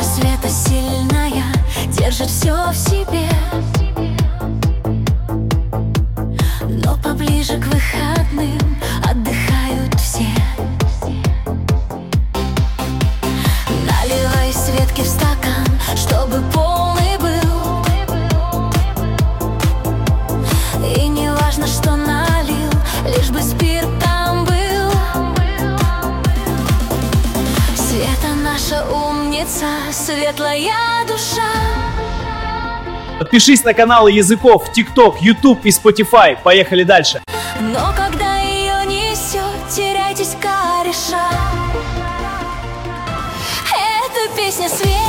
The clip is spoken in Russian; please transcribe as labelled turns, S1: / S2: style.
S1: Наша Света сильная, держит все в себе. Но поближе к выходным отдыхают все. Наливай Светке в стакан, чтобы полный был. И не важно, что налил, лишь бы спирт там был. Света наша умница, светлая душа.
S2: Подпишись на каналы Языков в TikTok, YouTube и Spotify. Поехали дальше.
S1: Но когда ее несет, теряйтесь кореша. Это песня Света.